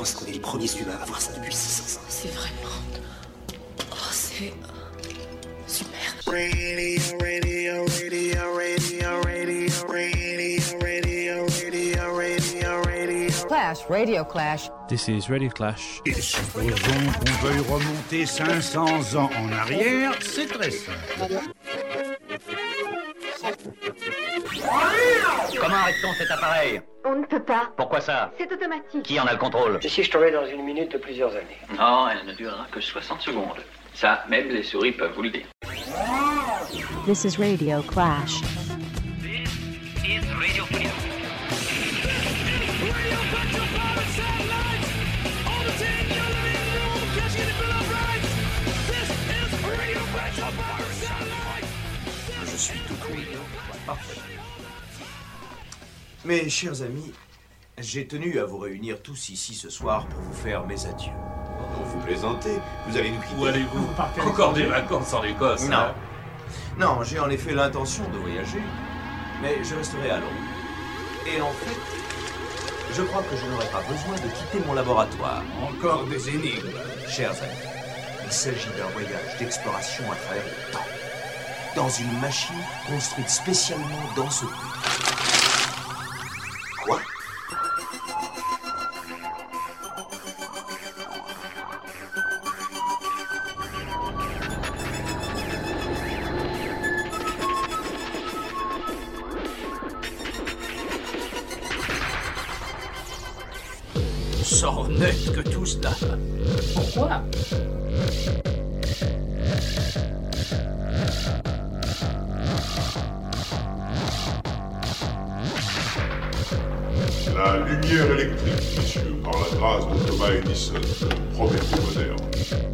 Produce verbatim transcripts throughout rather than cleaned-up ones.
pense qu'on est les premiers humains à voir ça depuis six cents ans. C'est vraiment... Oh, c'est... super. Radio, radio, radio, radio, radio, radio, radio, radio, radio, radio. Clash, Radio Clash. This is Radio Clash. Et supposons qu'on veuille remonter cinq cents ans en arrière, c'est très simple. Comment arrête-t-on cet appareil? On ne peut pas. Pourquoi ça? C'est automatique. Qui en a le contrôle? Et si je tombais dans une minute de plusieurs années? Non, elle ne durera que soixante secondes. Ça, même les souris peuvent vous le dire. This is Radio Clash. This is Radio Clash. Je suis tout oui. Parfait. Mes chers amis, j'ai tenu à vous réunir tous ici ce soir pour vous faire mes adieux. Oh, vous plaisantez? Vous allez nous quitter? Où allez-vous? Encore des vacances en Écosse? Non. Hein? Non, j'ai en effet l'intention de voyager, mais je resterai à Londres. Et en fait, je crois que je n'aurai pas besoin de quitter mon laboratoire. Encore des énigmes. Chers amis, il s'agit d'un voyage d'exploration à travers le temps. Dans une machine construite spécialement dans ce but. Quoi? Sort net que tout cela. Pourquoi? La lumière électrique, messieurs, par la grâce de Thomas Edison, le premier moderne.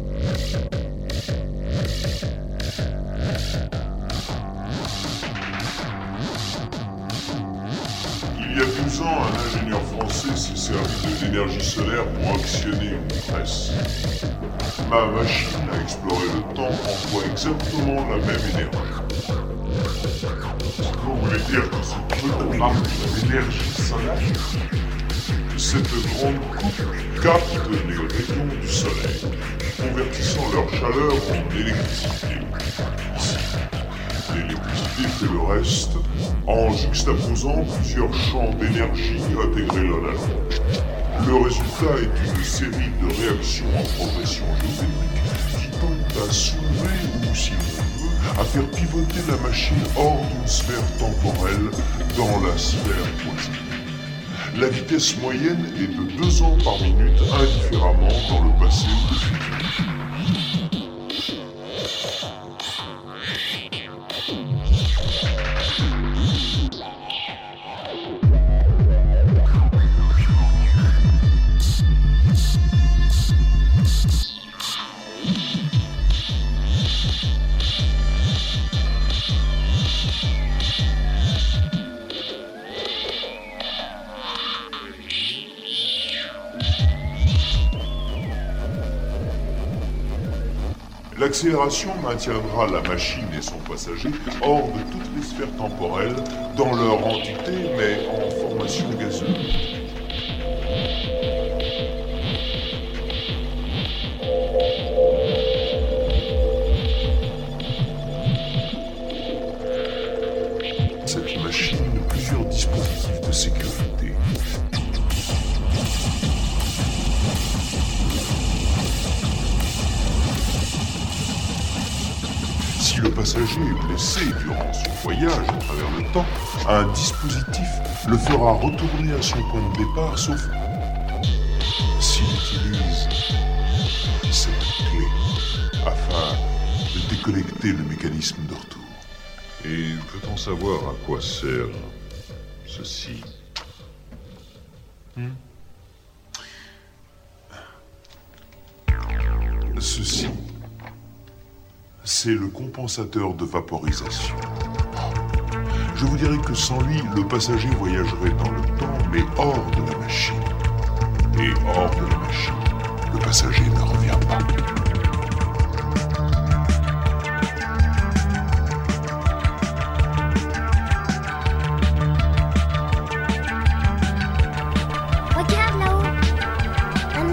Il y a douze ans, un ingénieur français s'est servi de l'énergie solaire pour actionner une presse. Ma machine à explorer le temps emploie exactement la même énergie. Vous voulez dire que ce truc marque l'énergie solaire? Cette grande coupe capte les rayons du soleil, convertissant leur chaleur en électricité. Ici, l'électricité fait le reste, en juxtaposant plusieurs champs d'énergie intégrés l'un à l'autre. Le résultat est une série de réactions en progression géométrique qui tentent à soulever ou, si on veut, à faire pivoter la machine hors d'une sphère temporelle dans la sphère voisine. La vitesse moyenne est de deux ans par minute, indifféremment dans le passé ou le futur. L'accélération maintiendra la machine et son passager hors de toutes les sphères temporelles, dans leur entité, mais en formation gazeuse. Cette machine, plusieurs dispositifs de sécurité. Si le passager est blessé durant son voyage à travers le temps, un dispositif le fera retourner à son point de départ, sauf s'il utilise cette clé afin de déconnecter le mécanisme de retour. Et peut-on savoir à quoi sert ceci? Hmm. Ceci, c'est le compensateur de vaporisation. Je vous dirais que sans lui, le passager voyagerait dans le temps, mais hors de la machine. Et hors de la machine, le passager ne revient pas. Regarde là-haut, un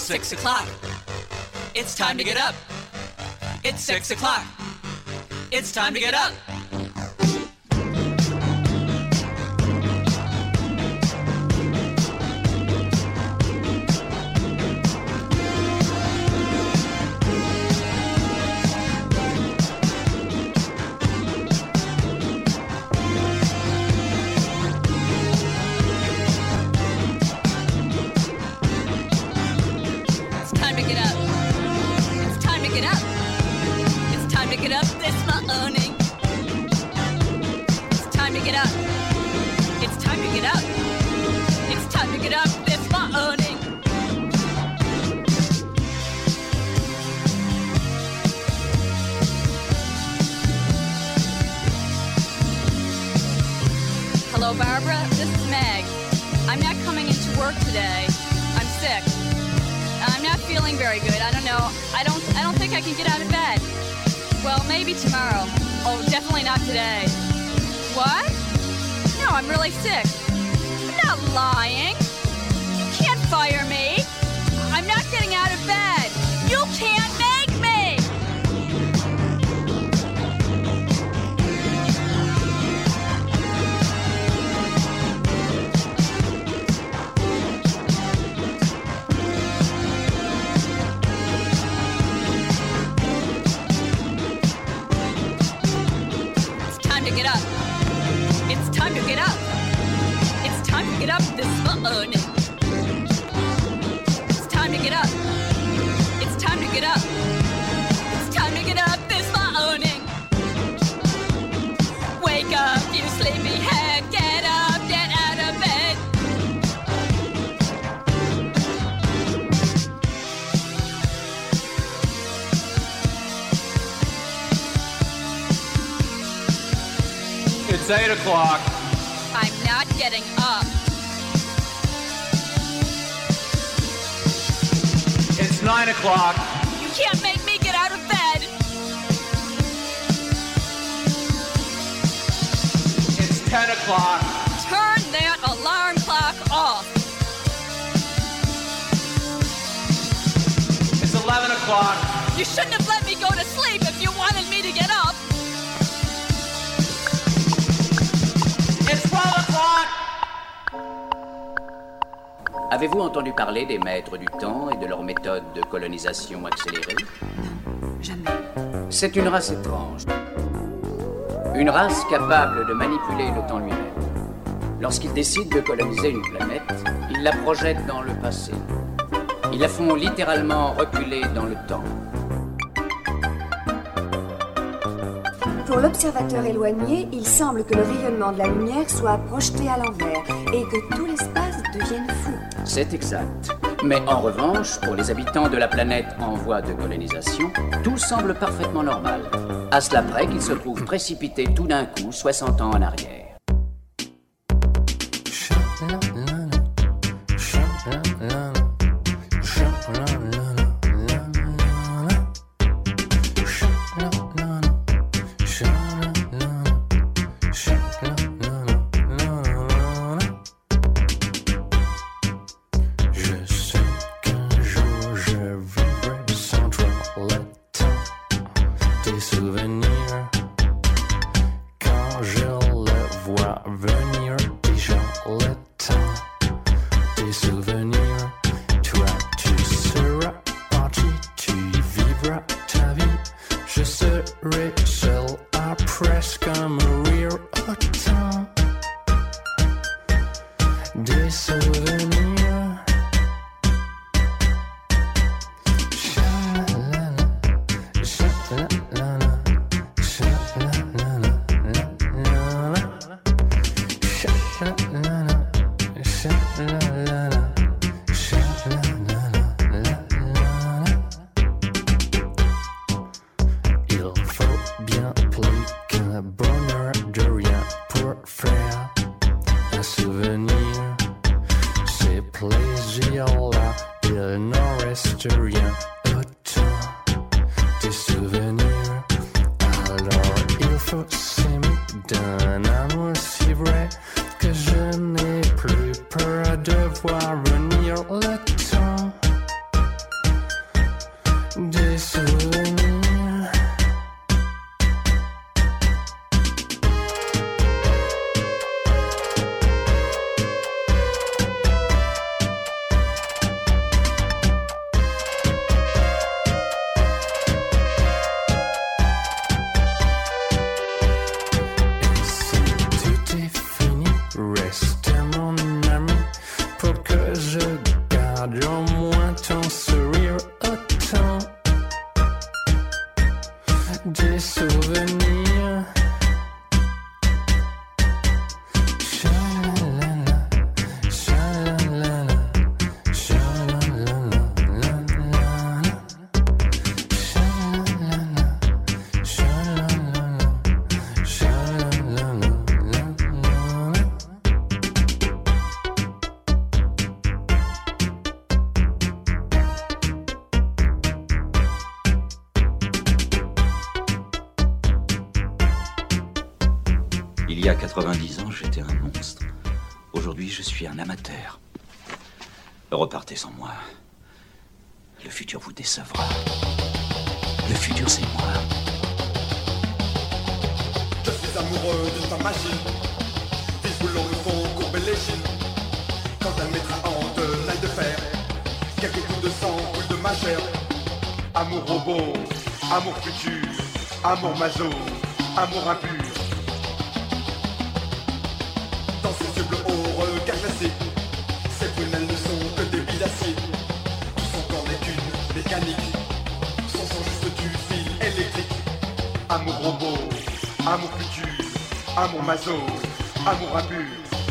six o'clock. It's time to get up. It's six o'clock. It's time to get up. Hello, Barbara. This is Meg. I'm not coming into work today. I'm sick. I'm not feeling very good. I don't know. I don't. I don't think I can get out of bed. Well, maybe tomorrow. Oh, definitely not today. What? No, I'm really sick. I'm not lying. You can't fire me. I'm not getting out of bed. You can't make me. Get up. It's time to get up. It's time to get up this morning. It's time to get up. It's time to get up. It's time to get up this morning. Wake up, you sleepyhead. Get up, get out of bed. It's eight o'clock. I'm not getting up. It's nine o'clock. You can't make me get out of bed. It's ten o'clock. Turn that alarm clock off. It's eleven o'clock. You shouldn't have let me go to sleep if you wanted me to get up. Avez-vous entendu parler des maîtres du temps et de leur méthode de colonisation accélérée? Non, jamais. C'est une race étrange. Une race capable de manipuler le temps lui-même. Lorsqu'ils décident de coloniser une planète, ils la projettent dans le passé. Ils la font littéralement reculer dans le temps. Pour l'observateur éloigné, il semble que le rayonnement de la lumière soit projeté à l'envers et que tout l'espace devienne flou. C'est exact. Mais en revanche, pour les habitants de la planète en voie de colonisation, tout semble parfaitement normal. À cela près qu'ils se trouvent précipités tout d'un coup soixante ans en arrière. souvenirs. Et si tout est fini, reste mon ami pour que je garde au moins ton sourire autant des souvenirs. Shalalala, shalalala, shalalala, shalalala, shalalala, shalalala. Il y a quatre-vingt-dix ans, j'étais un monstre. Aujourd'hui, je suis un amateur. Repartez sans moi. Le futur vous décevra. Le futur, c'est moi. Je suis amoureux de ta machine. Tes boulons me font courber les chines. Quand elle mettra en tenaille de fer, quelques coups de sang coulent de ma chair. Amour robot, amour futur, amour maso, amour impur. Dans ses yeux bleus au regard glacé, ses prunelles ne sont que des billes d'acier. Tout son corps n'est qu'une mécanique, son sang juste du fil électrique. Amour robot, amour futur, amour maso, amour impur.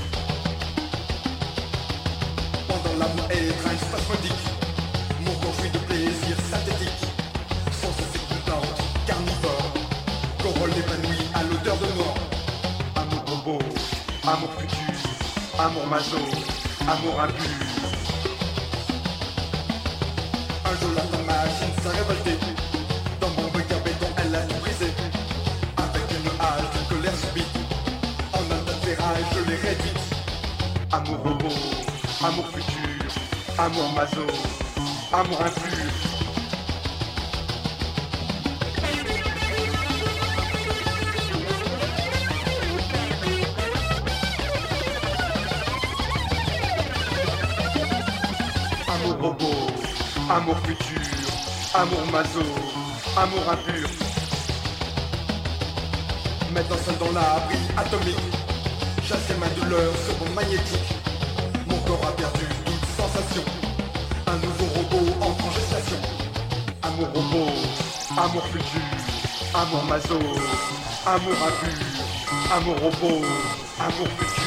Pendant l'amour étrange spasmodique, mon corps fuit de plaisir synthétique. Sans cesse de plante carnivore, Corolle épanoui à l'odeur de noix. Amour robot, amour futur, amour maso, amour impur. Un jour la ta machine s'est révoltée. Dans mon regard béton elle a tout brisé. Avec une hache de colère subite, en un tas de ferraille je l'ai réduite. Amour robot, amour futur, amour maso, amour impur. Amour robot, amour futur, amour maso, amour impur. Maintenant seul dans l'abri atomique, chasser ma douleur sur mon magnétique. Mon corps a perdu toute sensation. Un nouveau robot entre en gestation. Amour robot, amour futur, amour maso, amour impur. Amour robot, amour futur.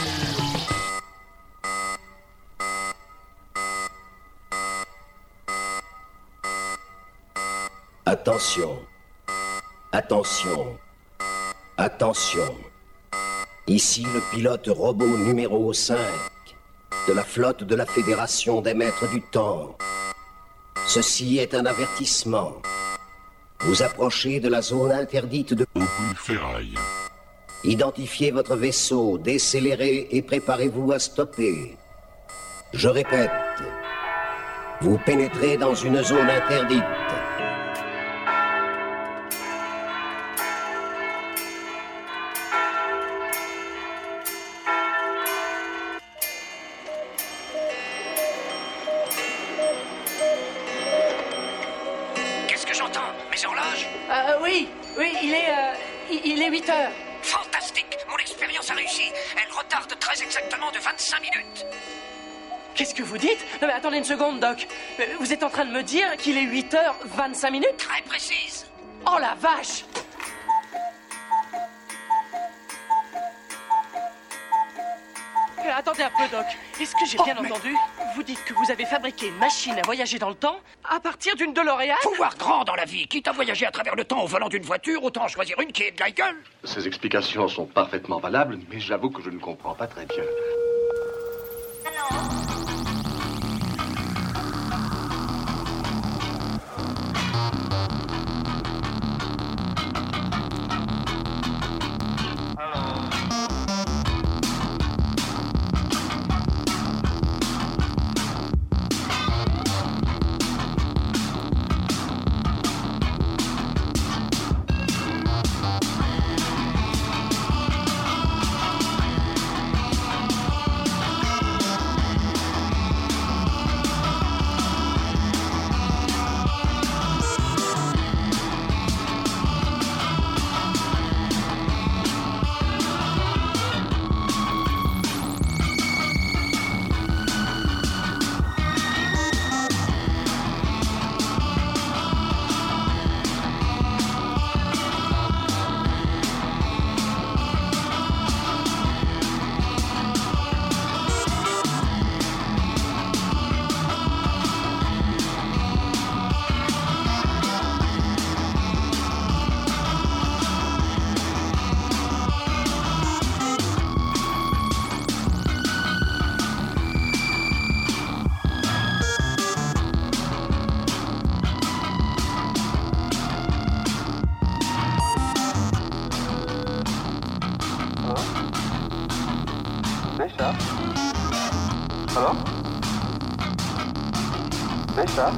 Attention, attention, attention. Ici le pilote robot numéro cinq de la flotte de la Fédération des Maîtres du Temps. Ceci est un avertissement. Vous approchez de la zone interdite de ferraille. Identifiez votre vaisseau, décélérez et préparez-vous à stopper. Je répète, vous pénétrez dans une zone interdite. Qu'est-ce que j'entends? Mes horloges? Euh, oui, oui, il est, euh, il, il est huit heures. Fantastique! Mon expérience a réussi. Elle retarde très exactement de vingt-cinq minutes. Qu'est-ce que vous dites? Non mais attendez une seconde, Doc. Euh, Vous êtes en train de me dire qu'il est huit heures vingt-cinq minutes? Très précise. Oh la vache! Euh, Attendez un peu, Doc. Est-ce que j'ai Oh, bien mais- entendu? Vous dites que vous avez fabriqué une machine à voyager dans le temps à partir d'une DeLorean? Faut voir grand dans la vie. Quitte à voyager à travers le temps au volant d'une voiture, autant choisir une qui est de la gueule. Ces explications sont parfaitement valables, mais j'avoue que je ne comprends pas très bien. C'est ça.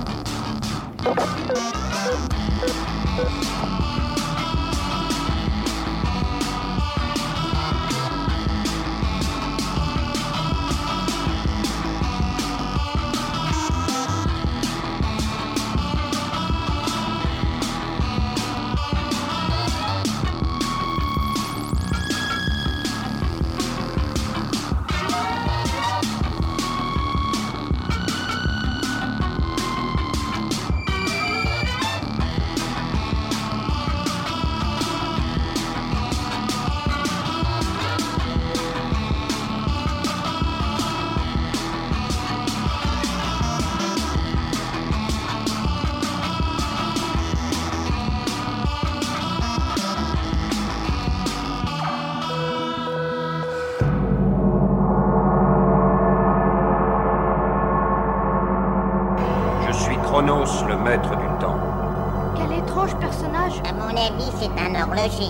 Chronos, le maître du temps. Quel étrange personnage. À mon avis, c'est un horloger.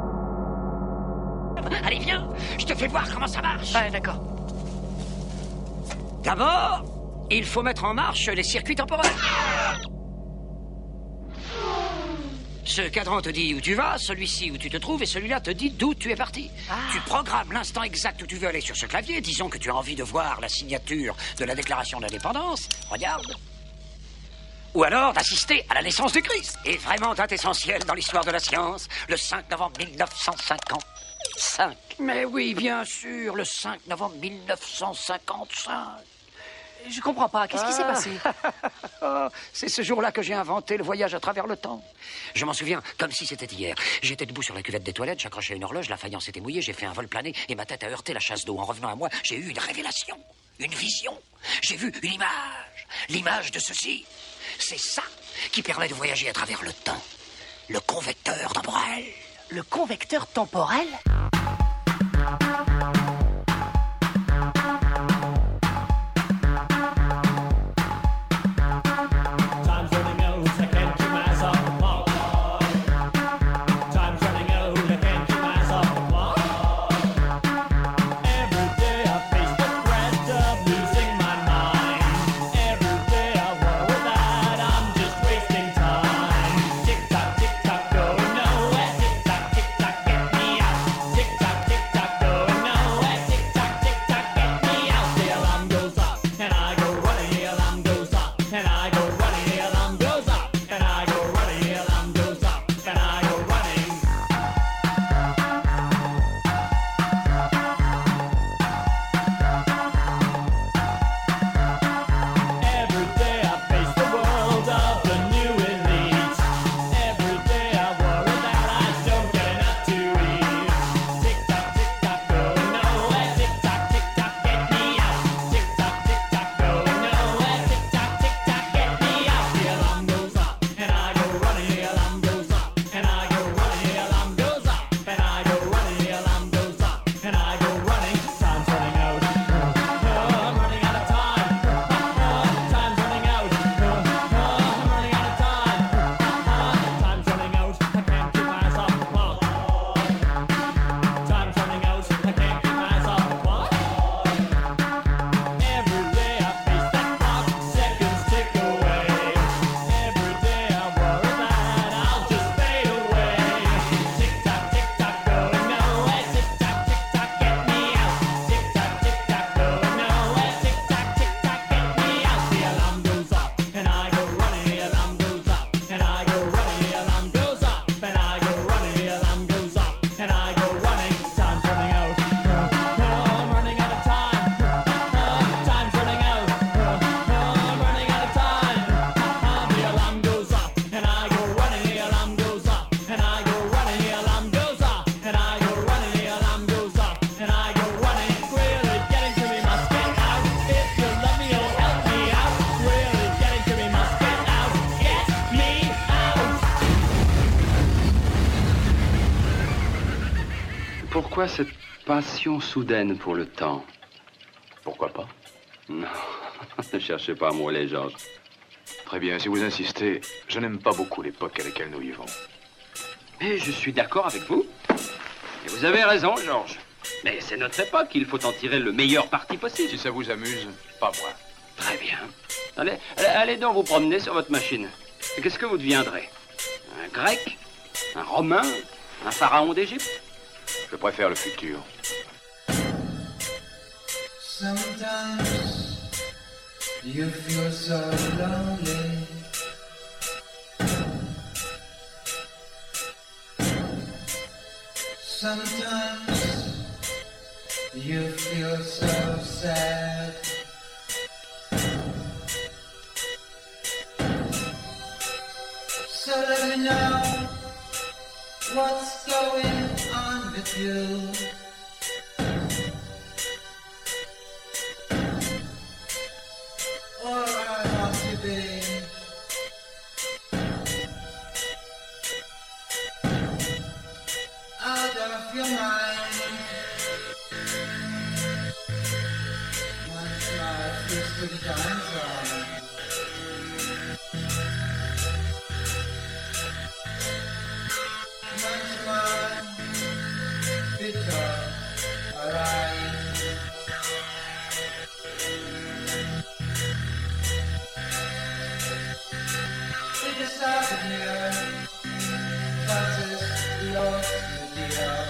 Allez, viens, je te fais voir comment ça marche. Ouais, d'accord. D'abord, il faut mettre en marche les circuits temporels. Ce cadran te dit où tu vas, celui-ci où tu te trouves, et celui-là te dit d'où tu es parti. Ah. Tu programmes l'instant exact où tu veux aller sur ce clavier. Disons que tu as envie de voir la signature de la déclaration d'indépendance. Regarde. Ou alors d'assister à la naissance du Christ. Et vraiment date essentielle dans l'histoire de la science, le cinq novembre mille neuf cent cinquante-cinq. Mais oui, bien sûr, le cinq novembre mille neuf cent cinquante-cinq. Je comprends pas, qu'est-ce ah. qui s'est passé? Oh, c'est ce jour-là que j'ai inventé le voyage à travers le temps. Je m'en souviens comme si c'était hier. J'étais debout sur la cuvette des toilettes, j'accrochais une horloge, la faïence était mouillée, j'ai fait un vol plané et ma tête a heurté la chasse d'eau. En revenant à moi, j'ai eu une révélation, une vision. J'ai vu une image, l'image de ceci. C'est ça qui permet de voyager à travers le temps. Le convecteur temporel. Le convecteur temporel ? Pourquoi cette passion soudaine pour le temps? Pourquoi pas? Non, ne cherchez pas à m'ouler, Georges. Très bien, si vous insistez, je n'aime pas beaucoup l'époque à laquelle nous vivons. Mais je suis d'accord avec vous. Et vous avez raison, Georges. Mais c'est notre époque, il faut en tirer le meilleur parti possible. Si ça vous amuse, pas moi. Très bien. Allez, allez donc vous promener sur votre machine. Et qu'est-ce que vous deviendrez? Un grec? Un romain? Un pharaon d'Égypte? Je préfère le futur. Sometimes you feel so lonely. Sometimes you feel so sad. So let me know what's going on with you. Or I want to be out of your mind. Once my fist to the giant's arm. Once my bitter arrive. We decided here, Francis lost the deal.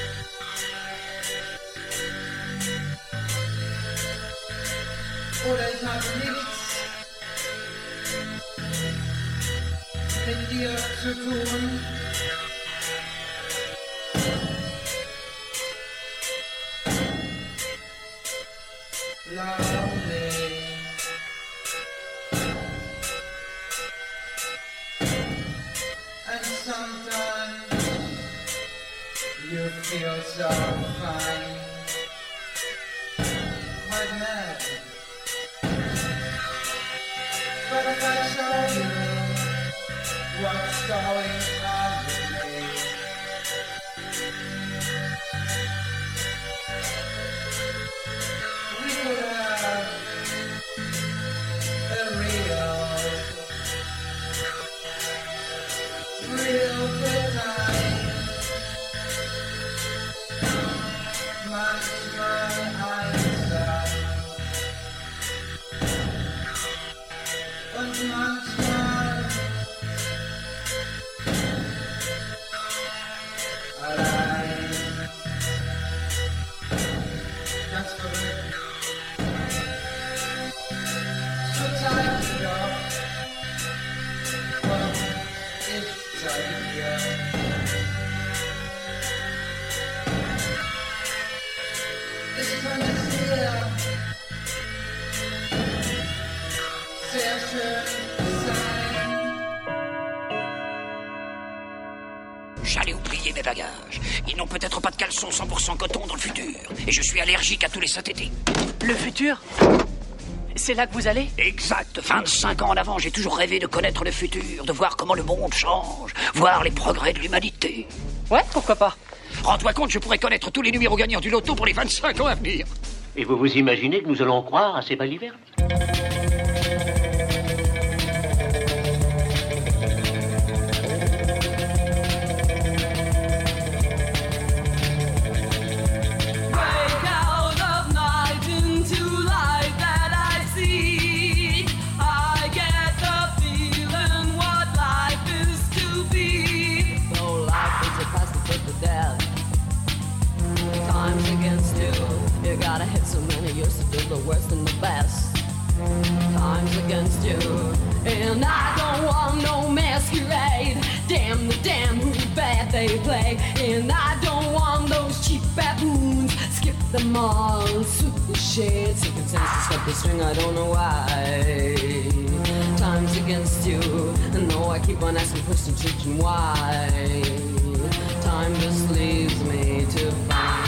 Oder ich habe nichts mit dir zu tun. Lonely. And sometimes you feel so fine, quite mad. But if I show you what's going on with me, we could have a real, real good time. Match my eyes up. Und manchmal allein, ganz verrückt. So zeig mir doch, komm, ich zeige dir. Es könnte sehr, sehr schön sein. J'allais oublier mes bagages. Ils n'ont peut-être pas de caleçon cent pour cent coton dans le futur. Et je suis allergique à tous les synthétiques. Le futur? C'est là que vous allez? Exact. vingt-cinq ans en avant, j'ai toujours rêvé de connaître le futur, de voir comment le monde change, voir les progrès de l'humanité. Ouais, pourquoi pas? Rends-toi compte, je pourrais connaître tous les numéros gagnants du loto pour les vingt-cinq ans à venir. Et vous vous imaginez que nous allons croire à ces balivernes? Gotta hit so many years to do the worst and the best. Time's against you, and I don't want no masquerade. Damn the damn who bad they play, and I don't want those cheap baboons. Skip them all, suit the shade. Second sense to stop the string, I don't know why. Time's against you, and though I keep on asking questions, searching why. Time just leaves me to find.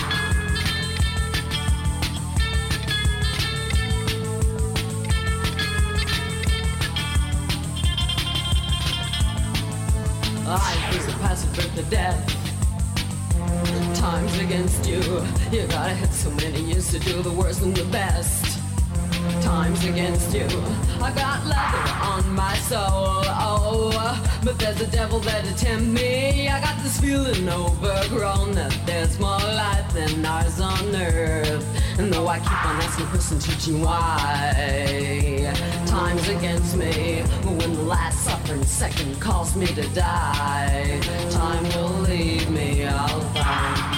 Life is a passive birth to death. Time's against you. You gotta hit so many years to do the worst and the best. Time's against you. I got leather on my soul, oh, but there's a devil there to tempt me. I got this feeling overgrown that there's more life than ours on earth. And though I keep on asking questions, teaching why. Time's against me. When the last suffering second calls me to die, time will leave me, I'll find.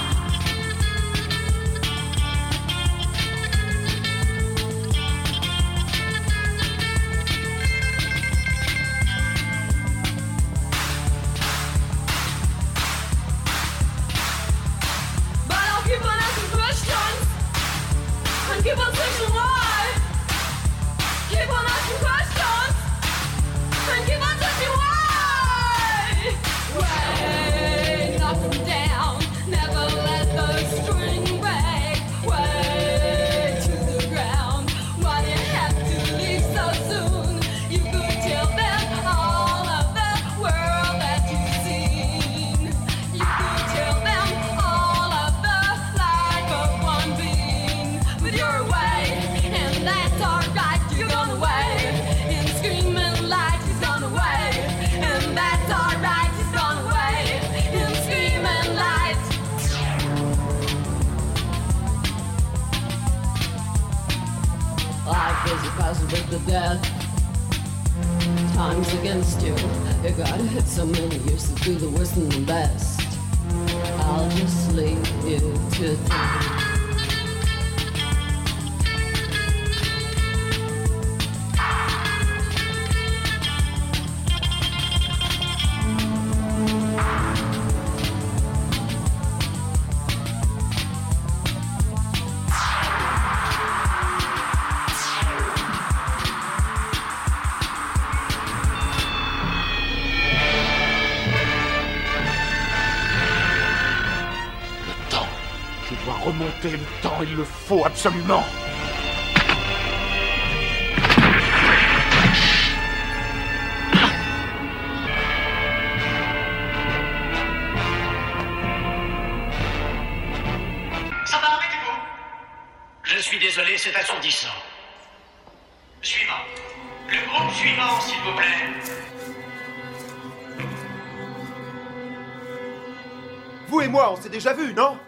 Keep on searching why. Keep on asking questions. And keep on searching why. Way, knock them down. Never let the string break. Way to the ground. Why do you have to leave so soon? You could tell them all of the world that you've seen. You could tell them all of the life of one being. But you're away, and that's alright. You're gone away, in screaming light. He's gone away, and that's alright. He's gone away, in screaming light. Life is a puzzle with the death. Time's against you. You gotta hit so many years to do the worst and the best. I'll just leave you to think. Remonter le temps, il le faut absolument. Ça va, arrêtez-vous. Je suis désolé, c'est assourdissant. Suivant. Le groupe suivant, s'il vous plaît. Vous et moi, on s'est déjà vus, non?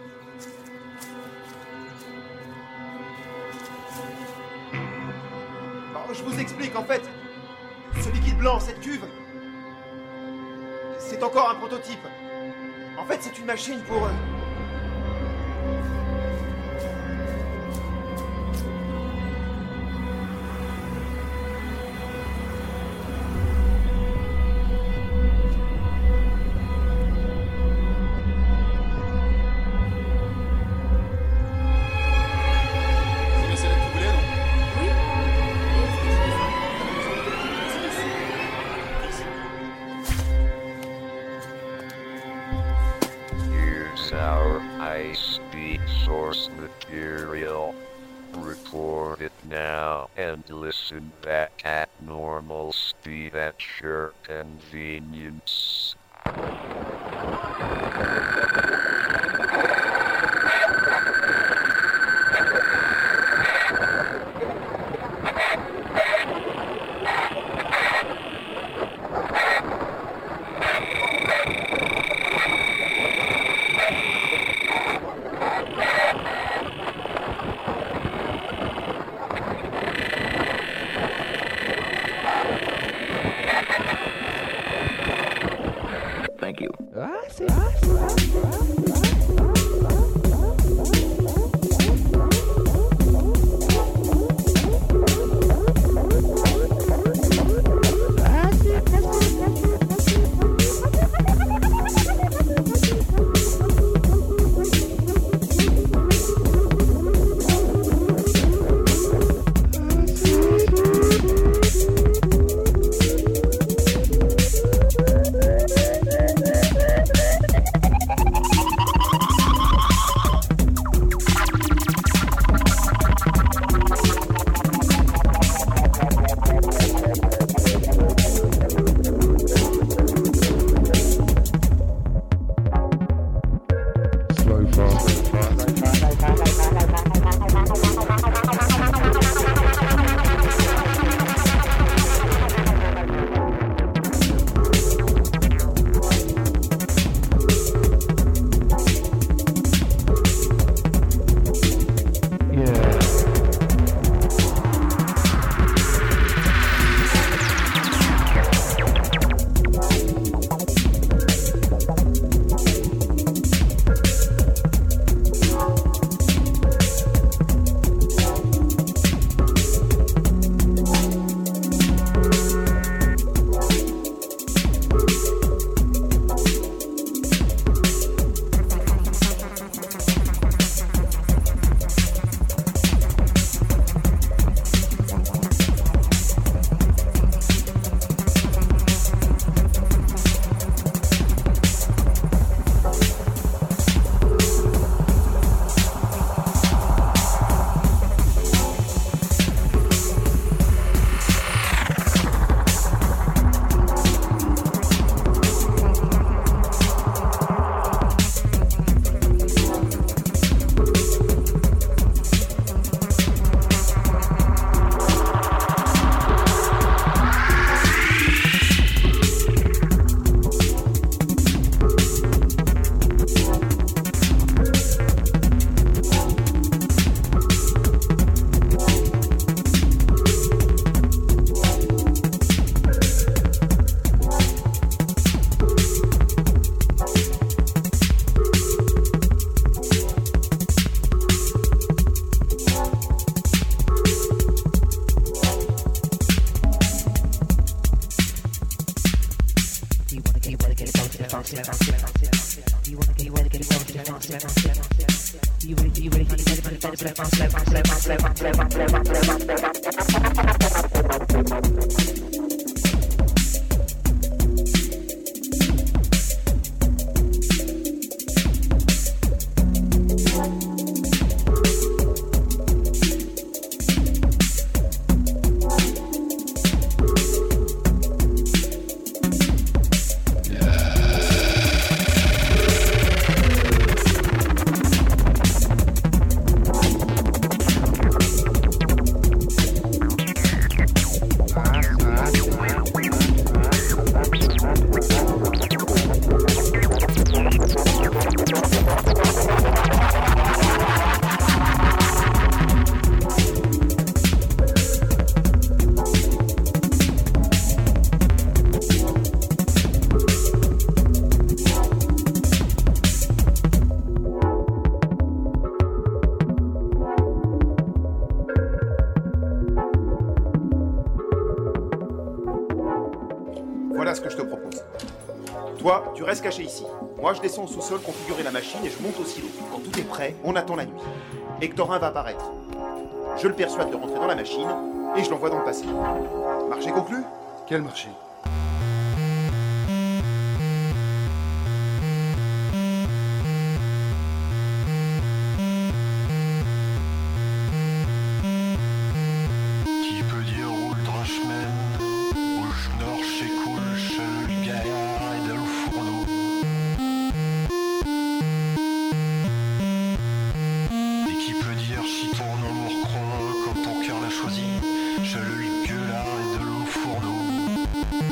Je vous explique, en fait, ce liquide blanc, cette cuve, c'est encore un prototype. En fait, c'est une machine pour... Our high-speed source material. Record it now and listen back at normal speed at your convenience. Thank you. Voilà ce que je te propose. Toi, tu restes caché ici. Moi, je descends au sous-sol configurer la machine et je monte au silo. Quand tout est prêt, on attend la nuit. Hectorin va apparaître. Je le persuade de rentrer dans la machine et je l'envoie dans le passé. Marché conclu ? Quel marché ? Qui peut dire Ultrashmen, Ulchnor, Shekul, Shelgar et Dalfourneau. Et qui peut dire si ton amour croit quand ton cœur l'a choisi, Chalul, Gueulard et Dalfourneau.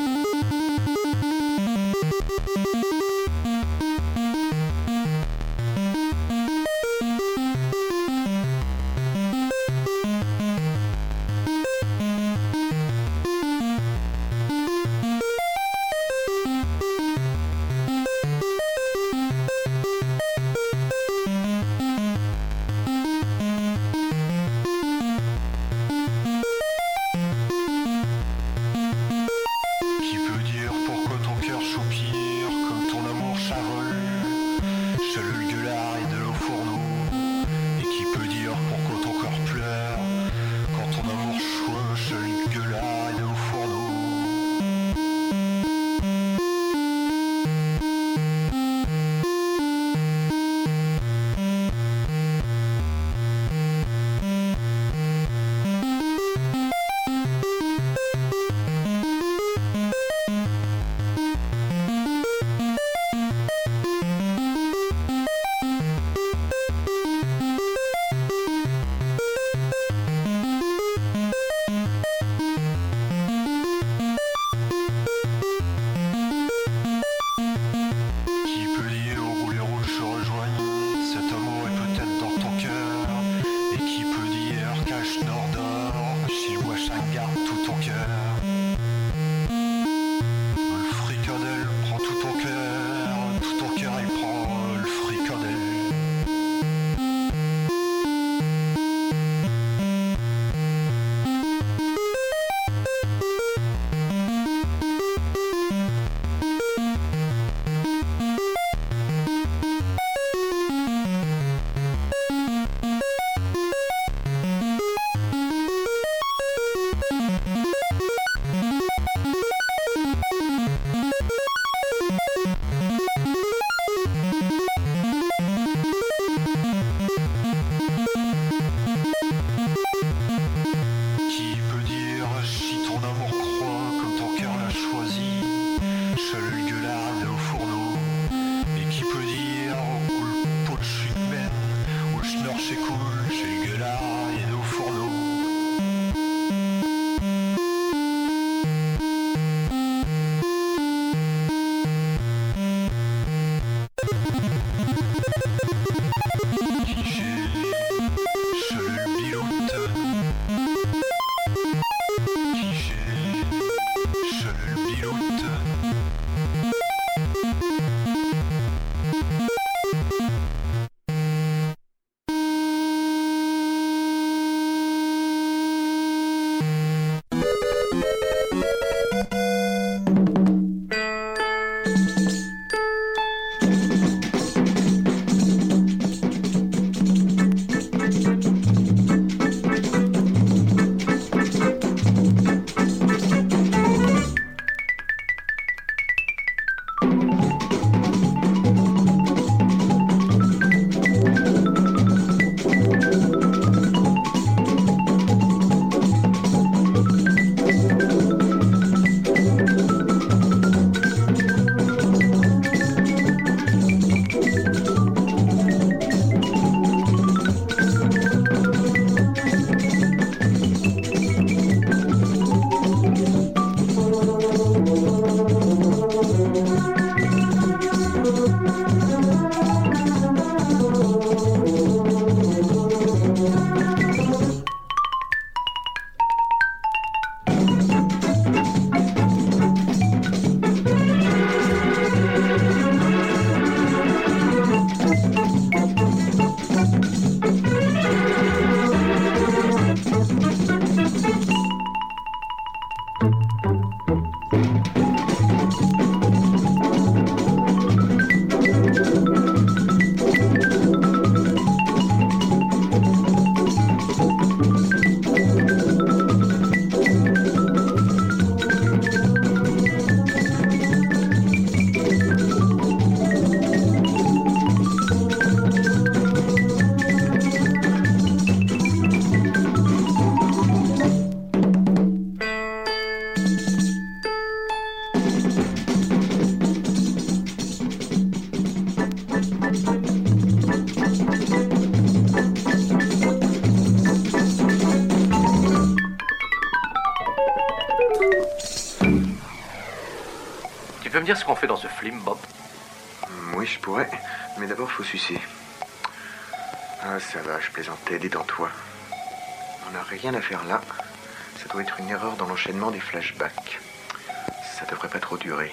Tu peux me dire ce qu'on fait dans ce film, Bob? Oui, je pourrais. Mais d'abord, faut sucer. Ah, ça va, je plaisantais, détends-toi. On n'a rien à faire là. Ça doit être une erreur dans l'enchaînement des flashbacks. Ça devrait pas trop durer.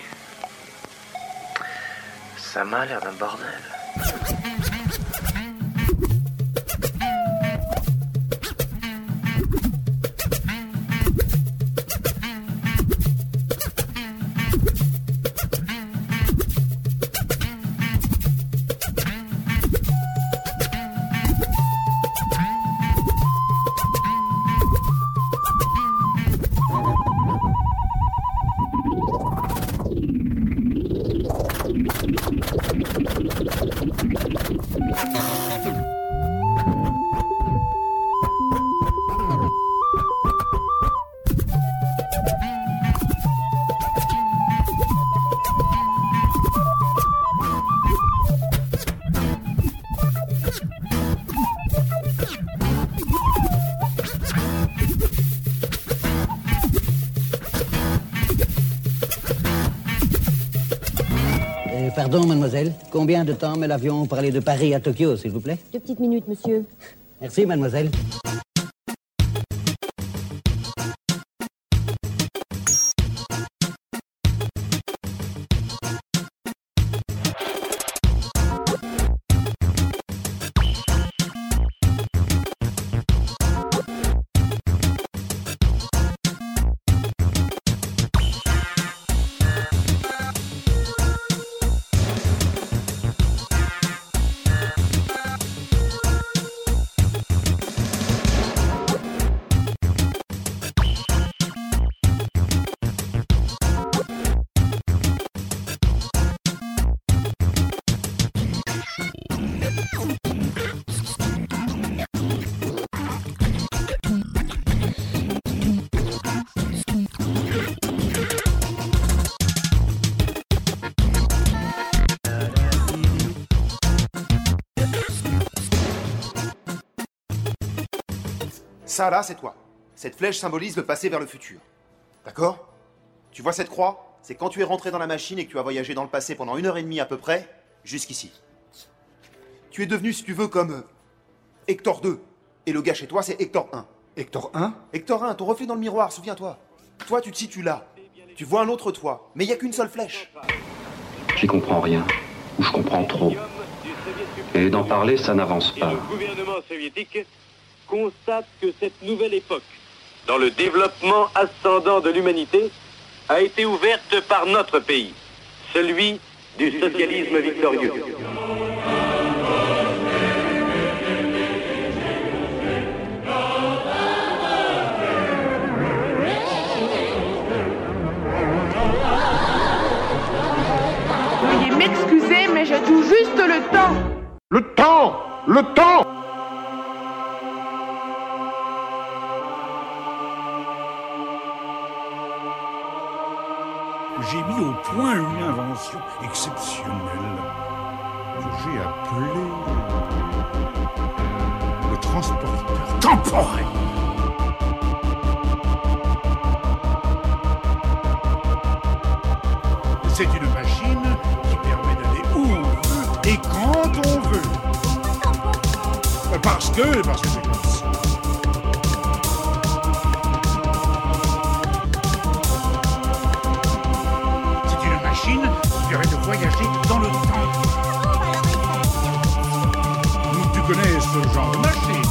Ça m'a l'air d'un bordel. Pardon, mademoiselle. Combien de temps met l'avion pour aller de Paris à Tokyo, s'il vous plaît? Deux petites minutes, monsieur. Merci, mademoiselle. Ça, là, c'est toi. Cette flèche symbolise le passé vers le futur. D'accord? Tu vois cette croix? C'est quand tu es rentré dans la machine et que tu as voyagé dans le passé pendant une heure et demie à peu près, jusqu'ici. Tu es devenu, si tu veux, comme... euh, Hector deux. Et le gars chez toi, c'est Hector un. Hector un? Hector un, ton reflet dans le miroir, souviens-toi. Toi, tu te situes là. Tu vois un autre toi. Mais il n'y a qu'une seule flèche. J'y comprends rien. Ou je comprends trop. Et d'en parler, ça n'avance pas. Le gouvernement soviétique constate que cette nouvelle époque, dans le développement ascendant de l'humanité, a été ouverte par notre pays, celui du socialisme victorieux. Veuillez m'excuser, mais j'ai tout juste le temps. Le temps! Le temps! J'ai mis au point une invention exceptionnelle que j'ai appelée le transporteur temporel. C'est une machine qui permet d'aller où on veut et quand on veut. Parce que, parce que c'est comme ça. Qui permet de voyager dans le temps. Tu connais ce genre de machine?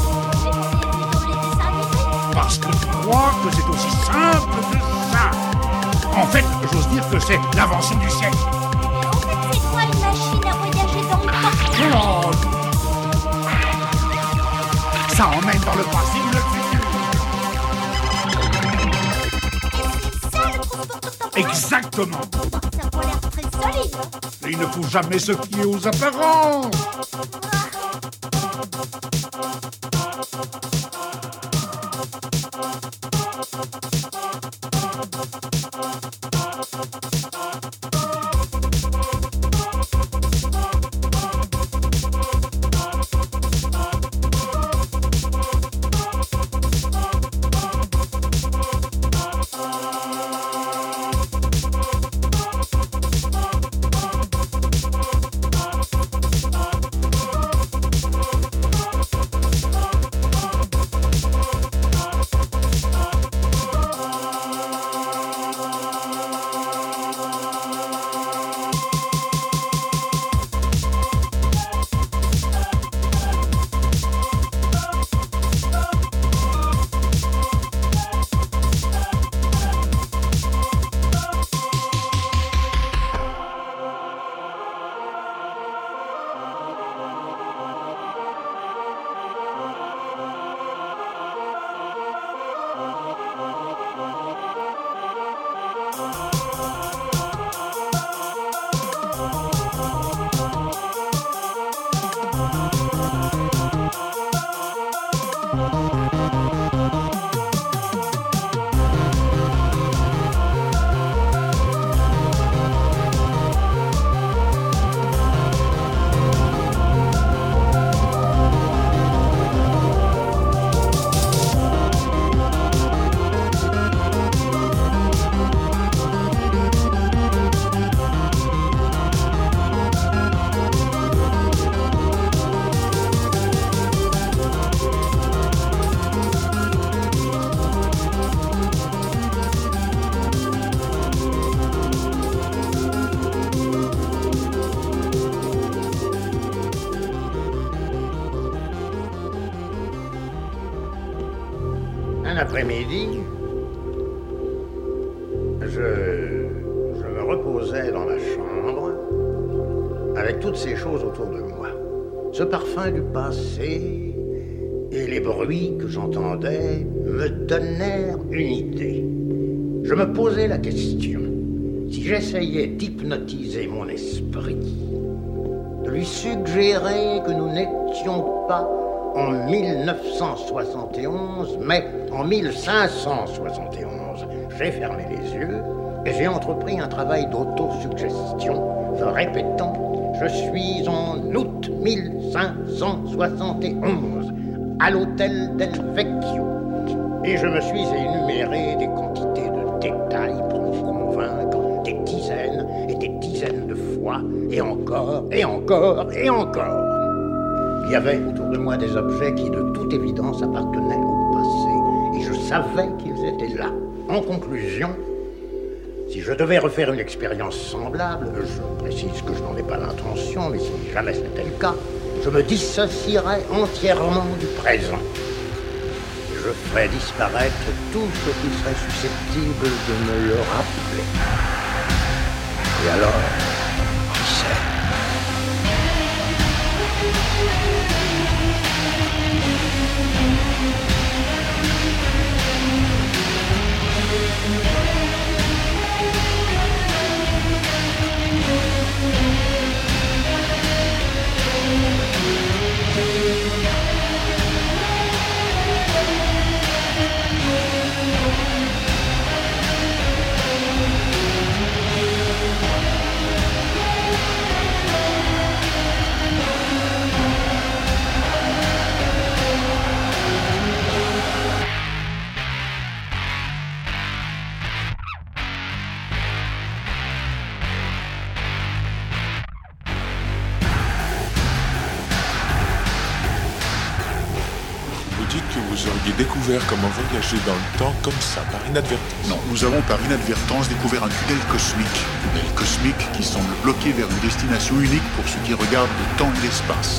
Parce que tu crois que c'est aussi simple que ça. En fait, j'ose dire que c'est l'invention du siècle. En fait, c'est quoi une machine à voyager dans le temps? Oh, ça emmène dans le passé ou le futur. Exactement. Et il ne faut jamais se fier aux apparences. après-midi, je, je me reposais dans ma chambre avec toutes ces choses autour de moi. Ce parfum du passé et les bruits que j'entendais me donnèrent une idée. Je me posais la question, si j'essayais d'hypnotiser mon esprit, de lui suggérer que nous n'étions pas en mille neuf cent soixante et onze, mais en mille cinq cent soixante et onze. J'ai fermé les yeux et j'ai entrepris un travail d'autosuggestion, répétant « Je suis en août mille cinq cent soixante et onze, à l'hôtel del Vecchio ». Et je me suis énuméré des quantités de détails pour me convaincre, des dizaines et des dizaines de fois, et encore, et encore, et encore. Il y avait autour de moi des objets qui, de toute évidence, appartenaient au passé, et je savais qu'ils étaient là. En conclusion, si je devais refaire une expérience semblable, je précise que je n'en ai pas l'intention, mais si jamais c'était le cas, je me dissocierais entièrement du présent. Et je ferais disparaître tout ce qui serait susceptible de me le rappeler. Et alors, qui sait ? Découvert comment voyager dans le temps comme ça, par inadvertance. Non, nous avons par inadvertance découvert un tunnel cosmique. Tunnel cosmique qui semble bloqué vers une destination unique pour ceux qui regardent le temps et l'espace.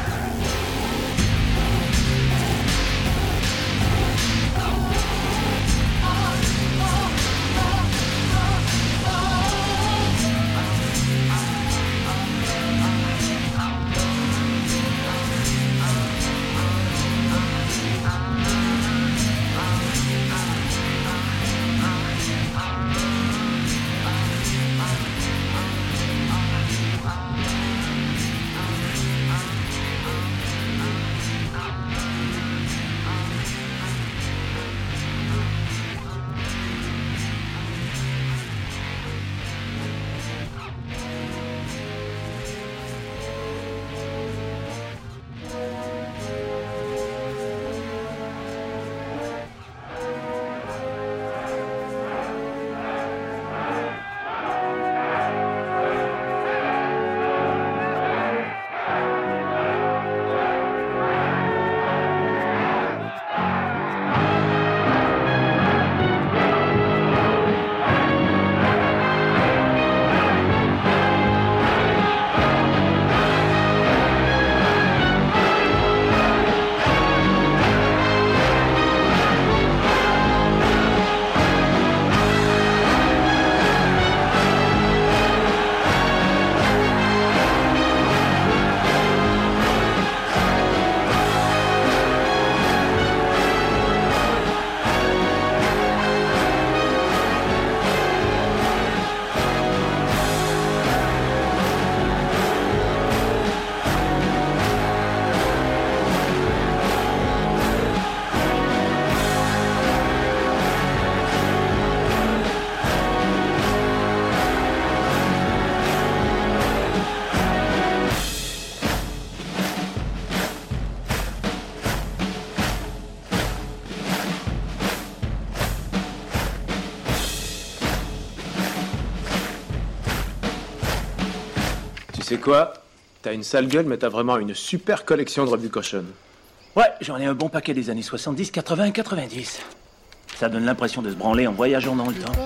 Tu sais quoi? T'as une sale gueule, mais t'as vraiment une super collection de revues cochonnes. Ouais, j'en ai un bon paquet des années soixante-dix, quatre-vingts et quatre-vingt-dix. Ça donne l'impression de se branler en voyageant dans le temps.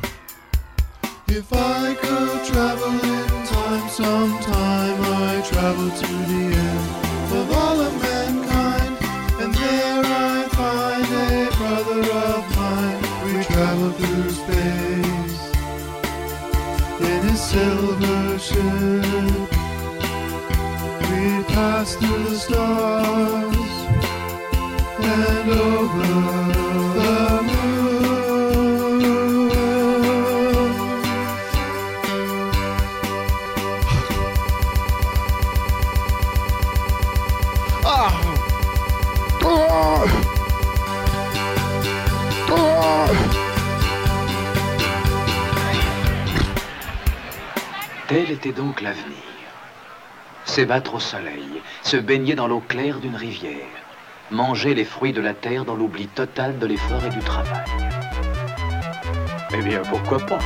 If I could travel in time sometime, I travel to the end of all of mankind, and there I find a brother of travel through space in his silver ship. We pass through the stars and over the moon. Ah! Oh! Tel était donc l'avenir. S'ébattre au soleil, se baigner dans l'eau claire d'une rivière, manger les fruits de la terre dans l'oubli total de l'effort et du travail. Eh bien, pourquoi pas?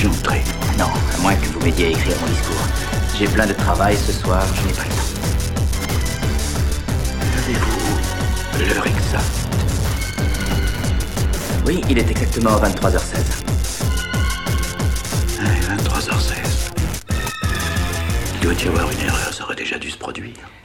puis entrer. Non, à moins que vous m'aidiez à écrire mon discours. J'ai plein de travail ce soir, je n'ai pas le temps. Avez-vous l'heure exacte? Oui, il est exactement vingt-trois heures seize. Allez, vingt-trois heures seize. Il doit y avoir une erreur, ça aurait déjà dû se produire.